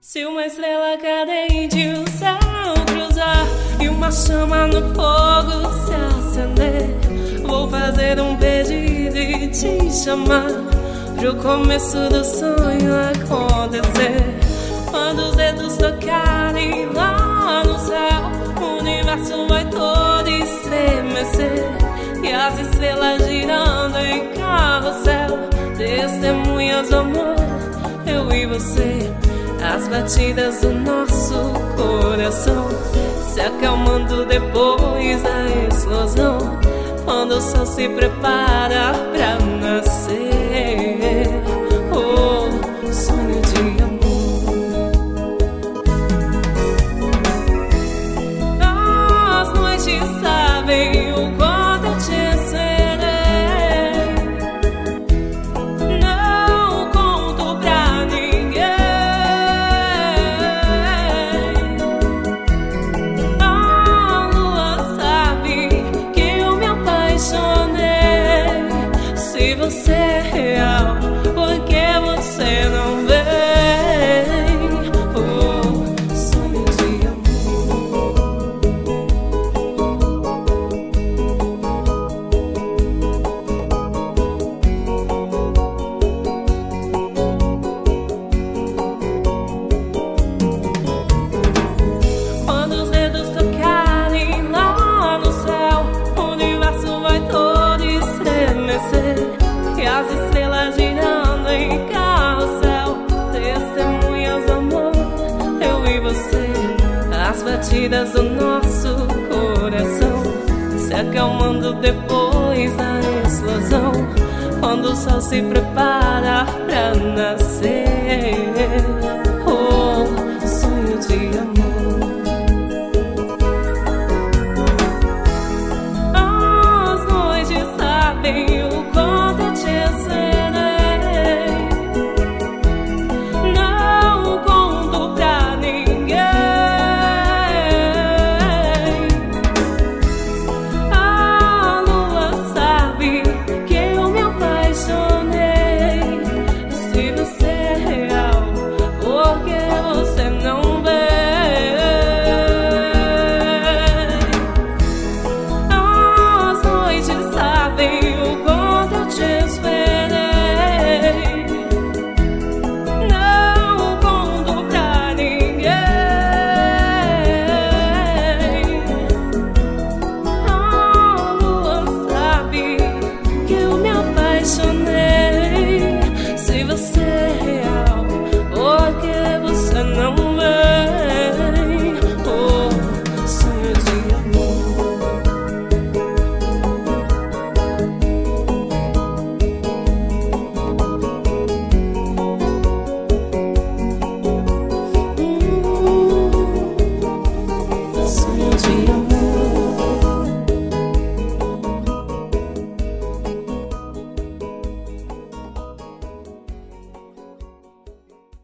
Se uma estrela cadente o céu cruzar e uma chama no fogo se acender, vou fazer um pedido e te chamar pro começo do sonho acontecer. Quando os dedos tocarem lá no céu, o universo vai todo estremecer e as estrelas girando em carrossel, testemunhas do amor, eu e você. As batidas do nosso coração se acalmando depois da explosão, quando o sol se prepara pra nascer. Oh, sonho de amor. As noites sabem o quanto eu te esperei. Não conto pra ninguém. A lua sabe que eu me apaixonei. Se você é real, por que você não vem? Oh, sonho de amor. Quando os dedos tocarem lá no céu, o universo vai todo estremecer e as estrelas girando em carrossel, testemunhas do amor, eu e você. As batidas do nosso coração se acalmando depois da explosão, quando o sol se prepara pra nascer.